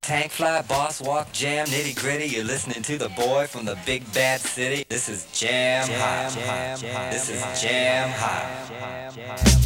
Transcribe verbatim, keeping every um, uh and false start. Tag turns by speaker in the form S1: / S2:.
S1: Tank fly, boss walk, jam, nitty gritty. You're listening to the boy from the big bad city. This is Jam Hot. This is Jam Hot.